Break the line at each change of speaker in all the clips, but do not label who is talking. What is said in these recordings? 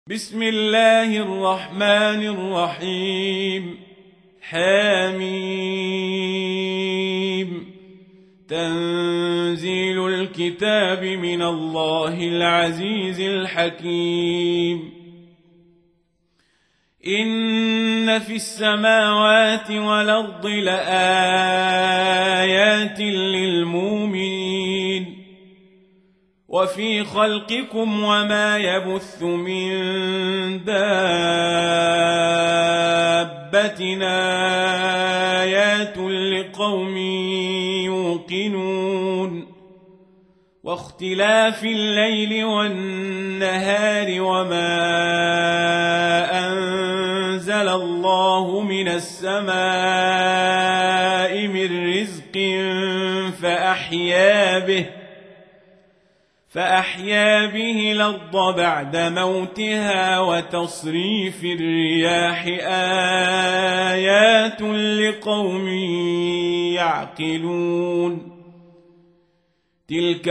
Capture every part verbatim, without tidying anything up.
بسم الله الرحمن الرحيم. حميم. تنزيل الكتاب من الله العزيز الحكيم. إن في السماوات والأرض لآيات للمؤمنين وفي خلقكم وما يبث من دابة آيات لقوم يوقنون واختلاف الليل والنهار وما أنزل الله من السماء من رزق فأحيا به فأحيا به الأرض بعد موتها وتصريف الرياح آيات لقوم يعقلون. تلك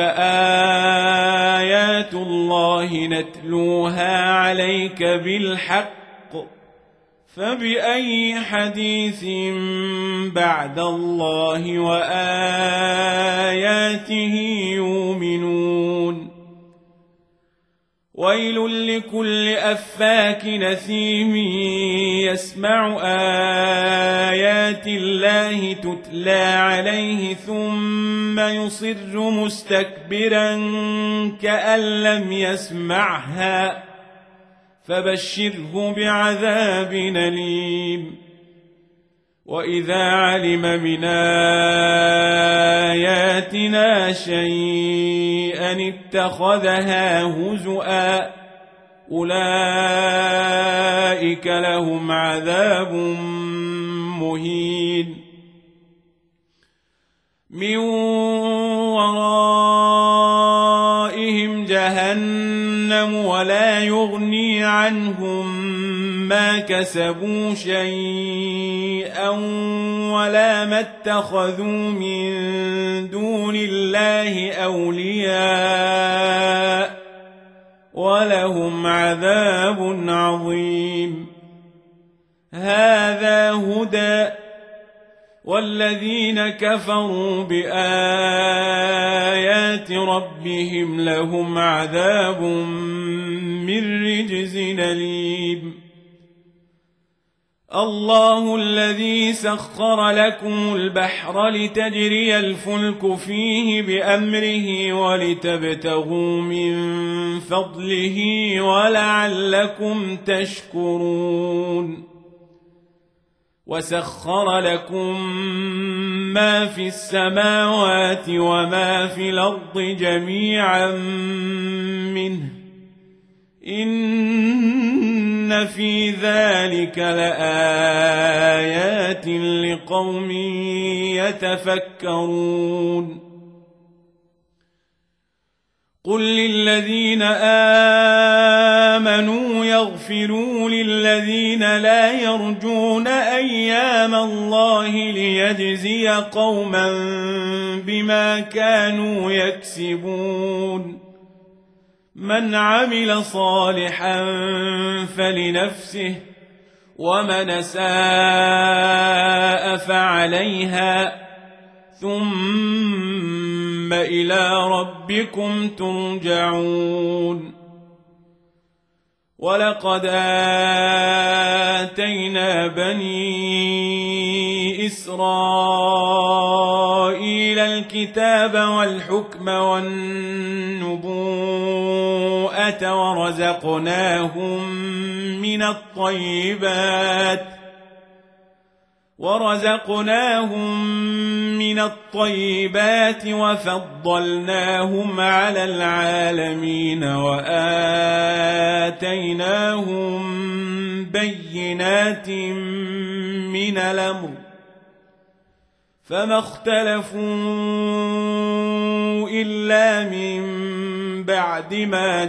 آيات الله نتلوها عليك بالحق فبأي حديث بعد الله وآياته يؤمنون. ويل لكل أفاك نثيم يسمع آيات الله تتلى عليه ثم يصر مستكبرا كأن لم يسمعها فبشره بعذاب أليم. وإذا علم من آياتنا شيئا اتخذها هزؤا أولئك لهم عذاب مهين. من ورائهم جهنم ولا يغني عنهم ما كسبوا شيئا ولا ما اتخذوا من دون الله أولياء ولهم عذاب عظيم. هذا هدى والذين كفروا بآيات ربهم لهم عذاب من رجز أليم. الله الذي سخر لكم البحر لتجري الفلك فيه بأمره ولتبتغوا من فضله ولعلكم تشكرون. وسخر لكم ما في السماوات وما في الأرض جميعا منه إن في ذلك لآيات لقوم يتفكرون. قل للذين آمنوا يغفروا للذين لا يرجون أيام الله ليجزي قوما بما كانوا يكسبون. من عمل صالحا فلنفسه ومن أساء فعليها ثم إلى ربكم ترجعون. ولقد آتينا بني إسرائيل الكتاب والحكم والنبوءة ورزقناهم من الطيبات ورزقناهم من الطيبات وفضلناهم على العالمين وآتيناهم بينات من الأمر فما اختلفوا إلا من بعد ما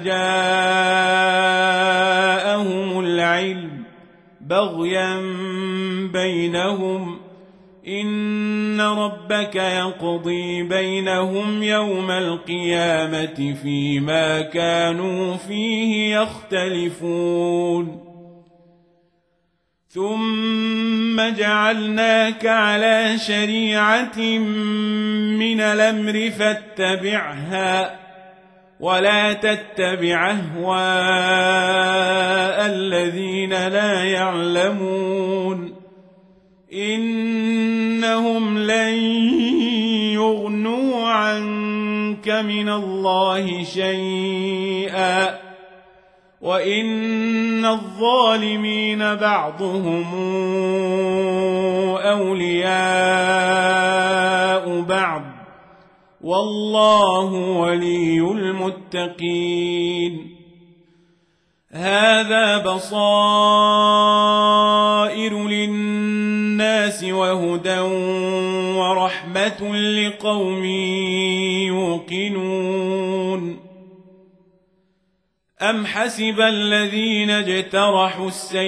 جاءهم العلم بغيا بينهم إن ربك يقضي بينهم يوم القيامة فيما كانوا فيه يختلفون ثم جعلناك على شريعة من الأمر فاتبعها ولا تتبع أهواء الذين لا يعلمون إنهم لن يغنوا عنك من الله شيئا وإن الظالمين بعضهم أولياء بعض والله ولي المتقين هذا بصائر للناس وهدى ورحمة لقوم يوقنون أم حسب الذين اجترحوا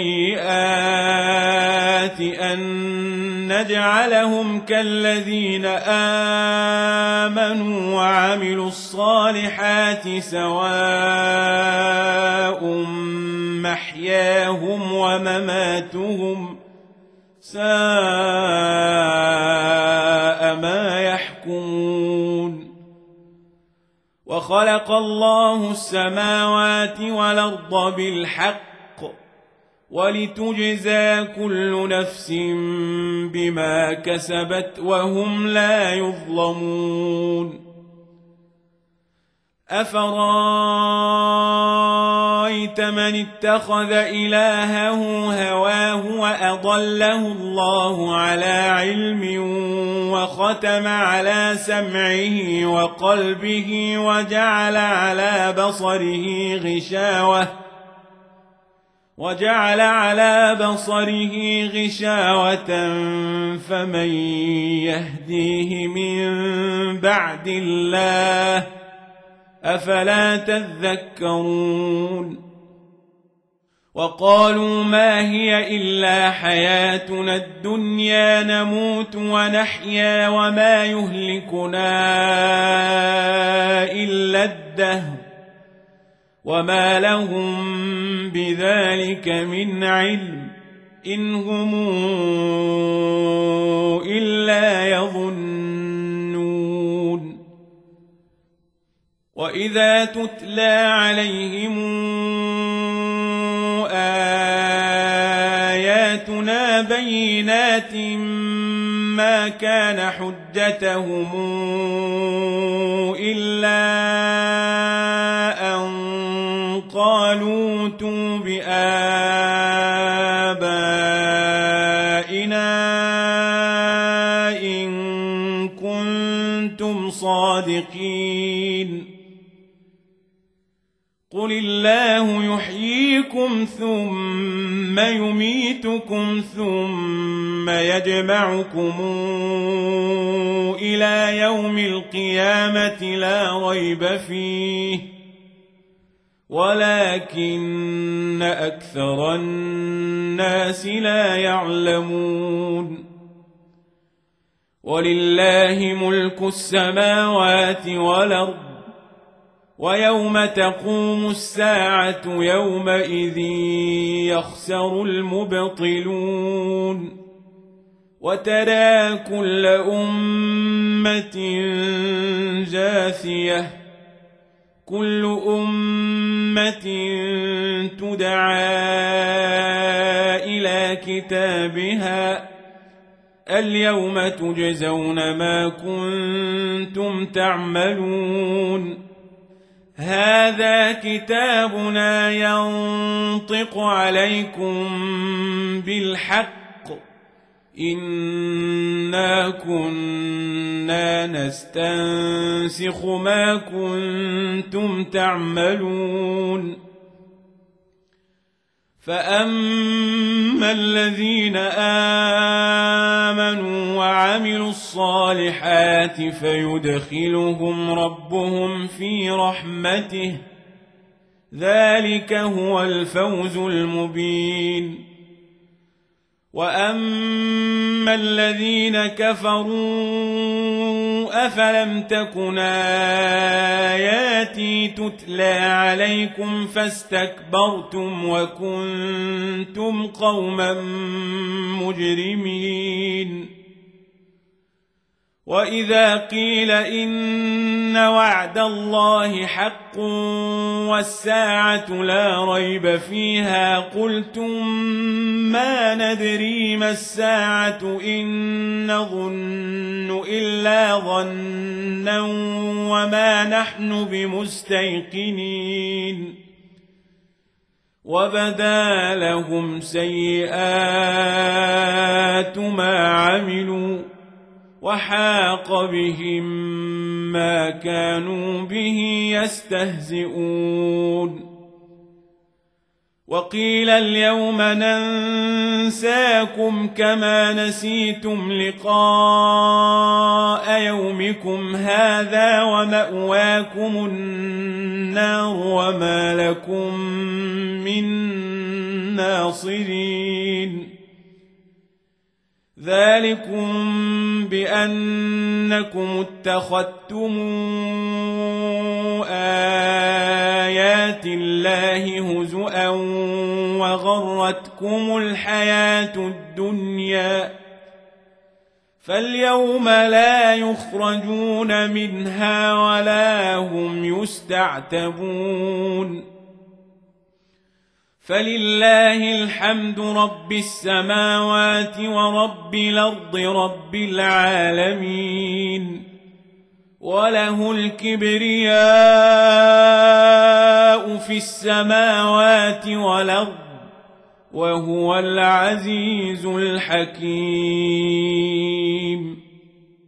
السيئات أن نجعلهم كالذين آمنوا وعملوا الصالحات سواء محياهم ومماتهم ساء ما يحكمون وخلق الله السماوات والأرض بالحق ولتجزى كل نفس بما كسبت وهم لا يظلمون أفرأيت من اتخذ إلهه هواه وأضله الله على علم وختم على سمعه وقلبه وجعل على بصره غشاوة وجعل على بصره غشاوة فمن يهديه من بعد الله أفلا تذكرون وقالوا ما هي إلا حياتنا الدنيا نموت ونحيا وما يهلكنا إلا الدهر وما لهم بذلك من علم إن هم إلا يظنون وإذا تتلى عليهم آياتنا بينات ما كان حجتهم إلا أن قالوا ائتوا بآبائنا إن كنتم صادقين قل الله يحييكم ثم يميتكم ثم يجمعكم إلى يوم القيامة لا ريب فيه ولكن أكثر الناس لا يعلمون ولله ملك السماوات والأرض ويوم تقوم الساعة يومئذ يخسر المبطلون وترى كل أمة جاثية كل أمة تدعى إلى كتابها اليوم تجزون ما كنتم تعملون هذا كتابنا ينطق عليكم بالحق إنا كنا نستنسخ ما كنتم تعملون فأما الذين آمنوا وعملوا الصالحات فيدخلهم ربهم في رحمته ذلك هو الفوز المبين وأما الذين كفروا أفلم تكن آياتي تتلى عليكم فاستكبرتم وكنتم قوما مجرمين وإذا قيل إن وعد الله حق والساعة لا ريب فيها قلتم ما ندري ما الساعة إن نظن إلا ظنا وما نحن بمستيقنين وبدا لهم سيئات ما عملوا وحاق بهم ما كانوا به يستهزئون وقيل اليوم ننساكم كما نسيتم لقاء يومكم هذا ومأواكم النار وما لكم من ناصرين ذلكم بأنكم اتخذتم آيات الله هزؤا وغرتكم الحياة الدنيا فاليوم لا يخرجون منها ولا هم يستعتبون فلله الحمد رب السماوات ورب الأرض رب العالمين وله الكبرياء في السماوات والأرض وهو العزيز الحكيم